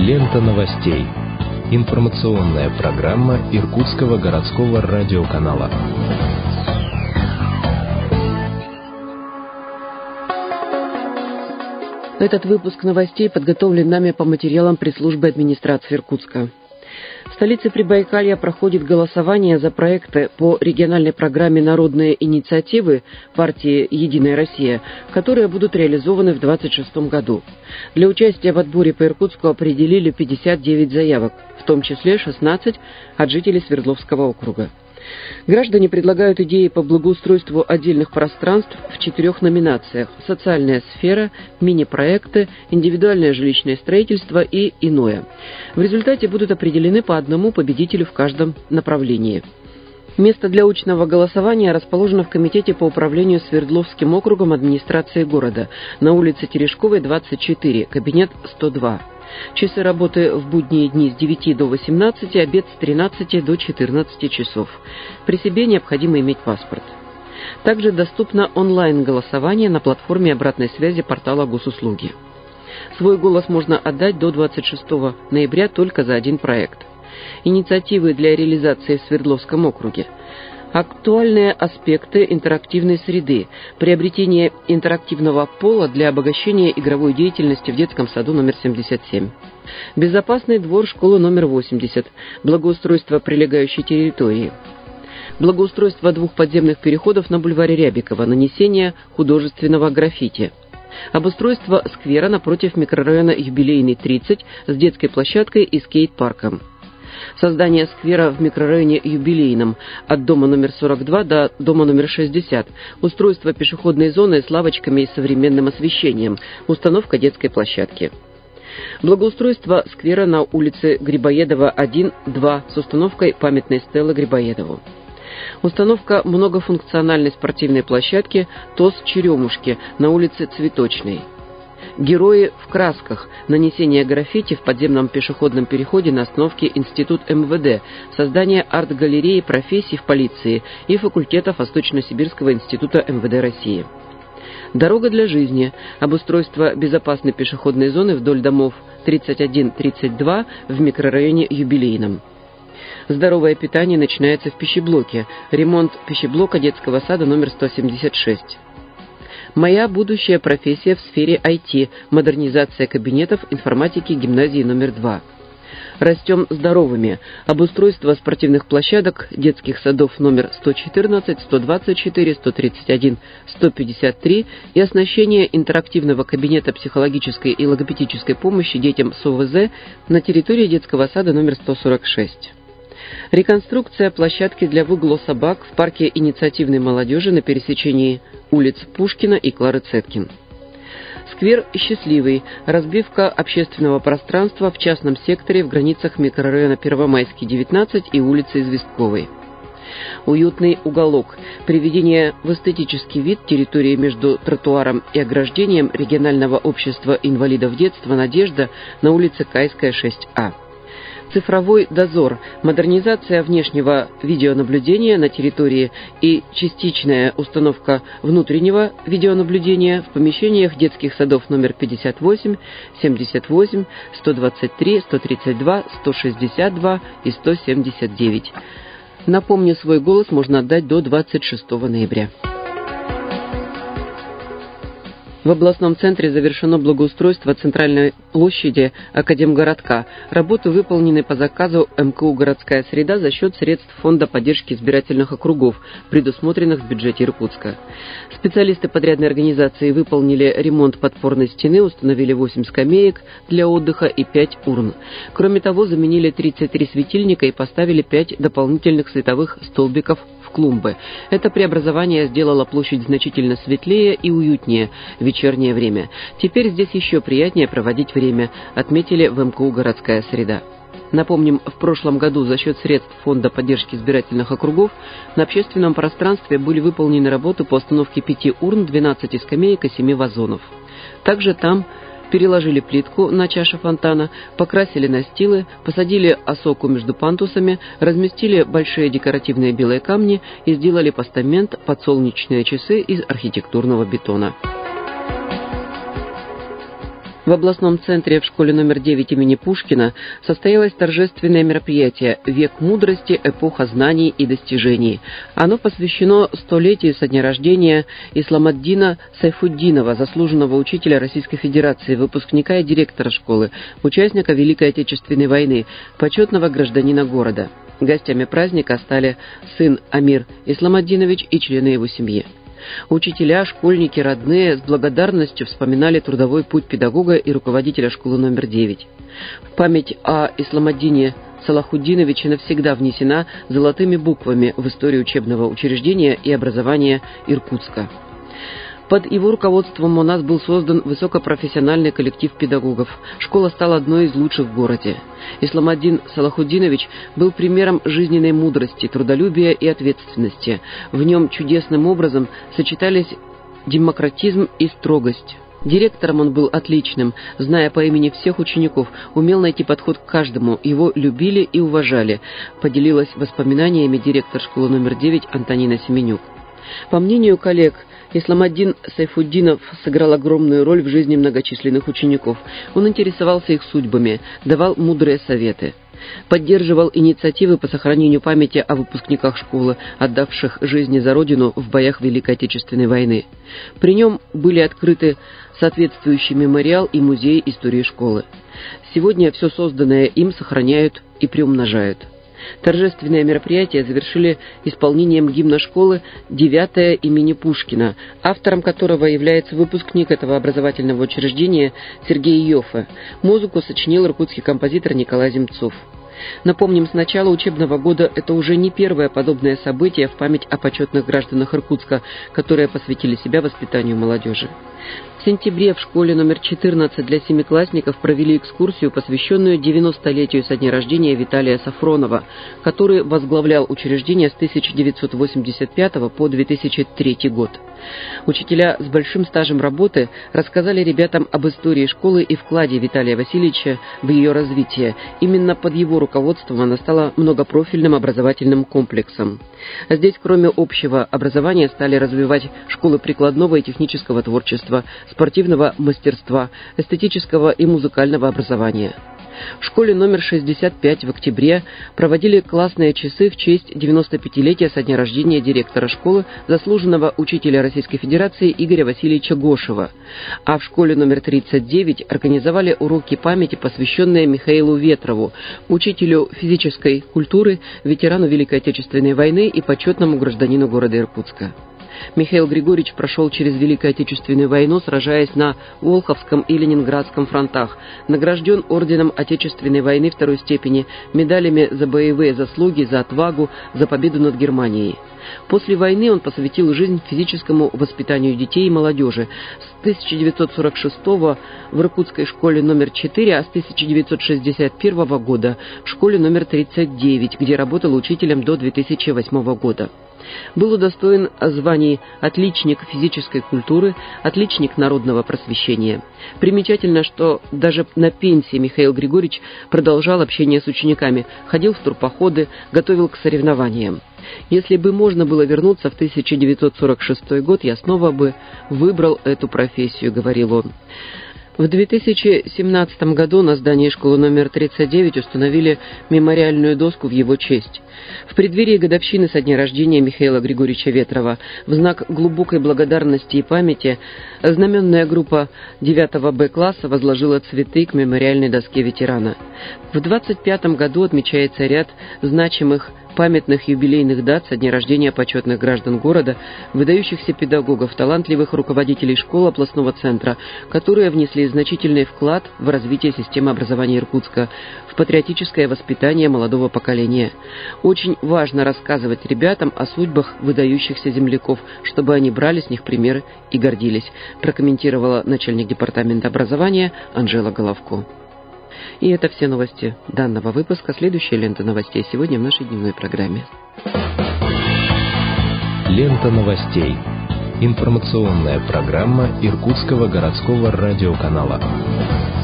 Лента новостей. Информационная программа Иркутского городского радиоканала. Этот выпуск новостей подготовлен нами по материалам пресс-службы администрации Иркутска. В столице Прибайкалья проходит голосование за проекты по региональной программе «Народные инициативы» партии «Единая Россия», которые будут реализованы в 2026 году. Для участия в отборе по Иркутску определили 59 заявок, в том числе 16 от жителей Свердловского округа. Граждане предлагают идеи по благоустройству отдельных пространств в 4 номинациях: социальная сфера, мини-проекты, индивидуальное жилищное строительство и иное. В результате будут определены по одному победителю в каждом направлении. Место для очного голосования расположено в Комитете по управлению Свердловским округом администрации города на улице Терешковой, 24, кабинет 102. Часы работы в будние дни с 9 до 18, обед с 13 до 14 часов. При себе необходимо иметь паспорт. Также доступно онлайн-голосование на платформе обратной связи портала Госуслуги. Свой голос можно отдать до 26 ноября только за один проект. Инициативы для реализации в Свердловском округе. Актуальные аспекты интерактивной среды, приобретение интерактивного пола для обогащения игровой деятельности в детском саду номер 77. Безопасный двор школы номер 80, благоустройство прилегающей территории. Благоустройство 2 подземных переходов на бульваре Рябикова, нанесение художественного граффити. Обустройство сквера напротив микрорайона Юбилейный, 30, с детской площадкой и скейт-парком. Создание сквера в микрорайоне Юбилейном от дома номер 42 до дома номер 60. Устройство пешеходной зоны с лавочками и современным освещением. Установка детской площадки. Благоустройство сквера на улице Грибоедова 1-2 с установкой памятной стелы Грибоедову. Установка многофункциональной спортивной площадки ТОС «Черемушки» на улице Цветочной. Герои в красках. Нанесение граффити в подземном пешеходном переходе на остановке Институт МВД. Создание арт-галереи профессий в полиции и факультета Восточно-Сибирского института МВД России. Дорога для жизни. Обустройство безопасной пешеходной зоны вдоль домов 31-32 в микрорайоне Юбилейном. Здоровое питание начинается в пищеблоке. Ремонт пищеблока детского сада номер 176. Моя будущая профессия в сфере IT. Модернизация кабинетов информатики гимназии номер 2. Растем здоровыми. Обустройство спортивных площадок детских садов номер 114, 124, 131, 153 и оснащение интерактивного кабинета психологической и логопедической помощи детям с ОВЗ на территории детского сада номер 146. Реконструкция площадки для выгула собак в парке инициативной молодежи на пересечении улиц Пушкина и Клары Цеткин. Сквер «Счастливый». Разбивка общественного пространства в частном секторе в границах микрорайона Первомайский, 19 и улицы Известковой. Уютный уголок. Приведение в эстетический вид территории между тротуаром и ограждением регионального общества инвалидов детства «Надежда» на улице Кайская, 6А. Цифровой дозор, модернизация внешнего видеонаблюдения на территории и частичная установка внутреннего видеонаблюдения в помещениях детских садов номер 58, 78, 123, 132, 162 и 179. Напомню, свой голос можно отдать до 26 ноября. В областном центре завершено благоустройство центральной площади Академгородка. Работы выполнены по заказу МКУ «Городская среда» за счет средств Фонда поддержки избирательных округов, предусмотренных в бюджете Иркутска. Специалисты подрядной организации выполнили ремонт подпорной стены, установили 8 скамеек для отдыха и 5 урн. Кроме того, заменили 33 светильника и поставили 5 дополнительных световых столбиков в клумбы. Это преобразование сделало площадь значительно светлее и уютнее в вечернее время. Теперь здесь еще приятнее проводить время, отметили в МКУ «Городская среда». Напомним, в прошлом году за счет средств Фонда поддержки избирательных округов на общественном пространстве были выполнены работы по установке 5 урн, 12 скамеек и 7 вазонов. Также там переложили плитку на чаше фонтана, покрасили настилы, посадили осоку между пантусами, разместили большие декоративные белые камни и сделали постамент под солнечные часы из архитектурного бетона. В областном центре в школе номер 9 имени Пушкина состоялось торжественное мероприятие «Век мудрости. Эпоха знаний и достижений». Оно посвящено столетию со дня рождения Исламаддина Сайфуддинова, заслуженного учителя Российской Федерации, выпускника и директора школы, участника Великой Отечественной войны, почетного гражданина города. Гостями праздника стали сын Амир Исламаддинович и члены его семьи. Учителя, школьники, родные с благодарностью вспоминали трудовой путь педагога и руководителя школы номер 9. В память о Исламаддине Салахуддиновиче навсегда внесена золотыми буквами в историю учебного учреждения и образования Иркутска. Под его руководством у нас был создан высокопрофессиональный коллектив педагогов. Школа стала одной из лучших в городе. Исламаддин Салахуддинович был примером жизненной мудрости, трудолюбия и ответственности. В нем чудесным образом сочетались демократизм и строгость. Директором он был отличным, зная по имени всех учеников, умел найти подход к каждому, его любили и уважали, поделилась воспоминаниями директор школы номер 9 Антонина Семенюк. По мнению коллег, Исламаддин Сайфуддинов сыграл огромную роль в жизни многочисленных учеников. Он интересовался их судьбами, давал мудрые советы, поддерживал инициативы по сохранению памяти о выпускниках школы, отдавших жизни за Родину в боях Великой Отечественной войны. При нем были открыты соответствующий мемориал и музей истории школы. Сегодня все созданное им сохраняют и приумножают. Торжественное мероприятие завершили исполнением гимна школы «9 имени Пушкина», автором которого является выпускник этого образовательного учреждения Сергей Йоффе. Музыку сочинил иркутский композитор Николай Земцов. Напомним, с начала учебного года это уже не первое подобное событие в память о почетных гражданах Иркутска, которые посвятили себя воспитанию молодежи. В сентябре в школе номер 14 для семиклассников провели экскурсию, посвященную 90-летию со дня рождения Виталия Сафронова, который возглавлял учреждение с 1985 по 2003 год. Учителя с большим стажем работы рассказали ребятам об истории школы и вкладе Виталия Васильевича в ее развитие. Именно под его руководством она стала многопрофильным образовательным комплексом. Здесь, кроме общего образования, стали развивать школы прикладного и технического творчества, спортивного мастерства, эстетического и музыкального образования. В школе номер 65 в октябре проводили классные часы в честь 95-летия со дня рождения директора школы, заслуженного учителя Российской Федерации Игоря Васильевича Гошева. А в школе номер 39 организовали уроки памяти, посвященные Михаилу Ветрову, учителю физической культуры, ветерану Великой Отечественной войны и почетному гражданину города Иркутска. Михаил Григорьевич прошел через Великую Отечественную войну, сражаясь на Волховском и Ленинградском фронтах, награжден орденом Отечественной войны второй степени, медалями за боевые заслуги, за отвагу, за победу над Германией. После войны он посвятил жизнь физическому воспитанию детей и молодежи. С 1946 в Иркутской школе номер 4, а с 1961 года в школе номер 39, где работал учителем до 2008 года. Был удостоен званий «Отличник физической культуры», «Отличник народного просвещения». Примечательно, что даже на пенсии Михаил Григорьевич продолжал общение с учениками, ходил в турпоходы, готовил к соревнованиям. «Если бы можно было вернуться в 1946 год, я снова бы выбрал эту профессию», — говорил он. В 2017 году на здании школы номер 39 установили мемориальную доску в его честь. В преддверии годовщины со дня рождения Михаила Григорьевича Ветрова в знак глубокой благодарности и памяти знаменная группа 9 Б-класса возложила цветы к мемориальной доске ветерана. В 2025 году отмечается ряд значимых памятных юбилейных дат со дня рождения почетных граждан города, выдающихся педагогов, талантливых руководителей школ областного центра, которые внесли значительный вклад в развитие системы образования Иркутска, в патриотическое воспитание молодого поколения. Очень важно рассказывать ребятам о судьбах выдающихся земляков, чтобы они брали с них примеры и гордились, прокомментировала начальник департамента образования Анжела Головко. И это все новости данного выпуска. Следующая лента новостей сегодня в нашей дневной программе. Лента новостей. Информационная программа Иркутского городского радиоканала.